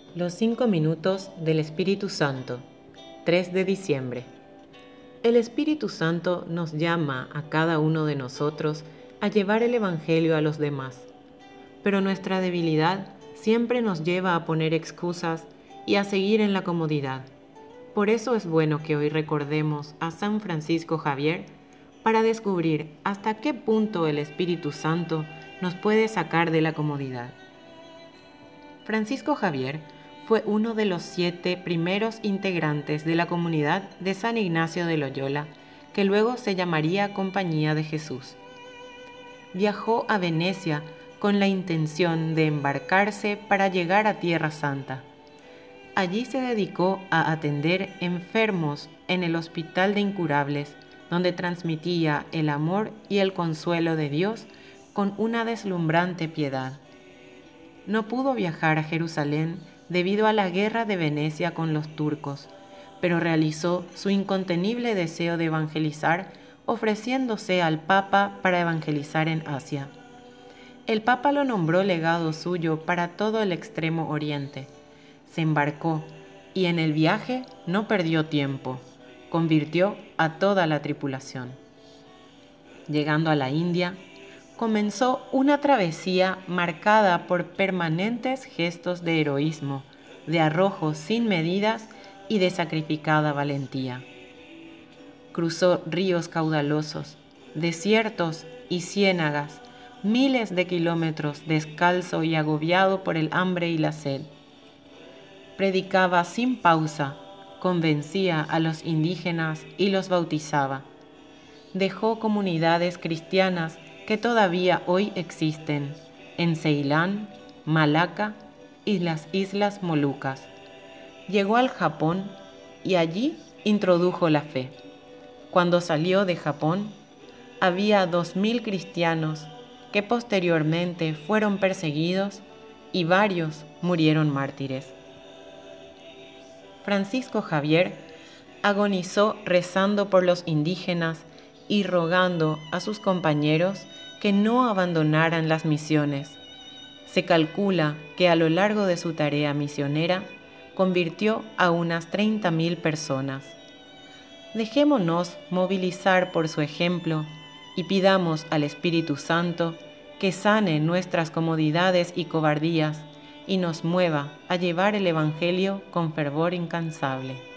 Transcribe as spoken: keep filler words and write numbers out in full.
Los cinco minutos del Espíritu Santo, tres de diciembre. El Espíritu Santo nos llama a cada uno de nosotros a llevar el Evangelio a los demás, pero nuestra debilidad siempre nos lleva a poner excusas y a seguir en la comodidad. Por eso es bueno que hoy recordemos a San Francisco Javier para descubrir hasta qué punto el Espíritu Santo nos puede sacar de la comodidad. Francisco Javier fue uno de los siete primeros integrantes de la comunidad de San Ignacio de Loyola, que luego se llamaría Compañía de Jesús. Viajó a Venecia con la intención de embarcarse para llegar a Tierra Santa. Allí se dedicó a atender enfermos en el Hospital de Incurables, donde transmitía el amor y el consuelo de Dios con una deslumbrante piedad. No pudo viajar a Jerusalén debido a la guerra de Venecia con los turcos, pero realizó su incontenible deseo de evangelizar ofreciéndose al Papa para evangelizar en Asia. El Papa lo nombró legado suyo para todo el Extremo Oriente. Se embarcó y en el viaje no perdió tiempo, convirtió a toda la tripulación. Llegando a la India, comenzó una travesía marcada por permanentes gestos de heroísmo, de arrojo sin medidas y de sacrificada valentía. Cruzó ríos caudalosos, desiertos y ciénagas, miles de kilómetros descalzo y agobiado por el hambre y la sed. Predicaba sin pausa, convencía a los indígenas y los bautizaba. Dejó comunidades cristianas que todavía hoy existen en Ceilán, Malaca y las Islas Molucas. Llegó al Japón y allí introdujo la fe. Cuando salió de Japón, había dos mil cristianos que posteriormente fueron perseguidos y varios murieron mártires. Francisco Javier agonizó rezando por los indígenas y rogando a sus compañeros que no abandonaran las misiones. Se calcula que a lo largo de su tarea misionera convirtió a unas treinta mil personas. Dejémonos movilizar por su ejemplo y pidamos al Espíritu Santo que sane nuestras comodidades y cobardías y nos mueva a llevar el Evangelio con fervor incansable.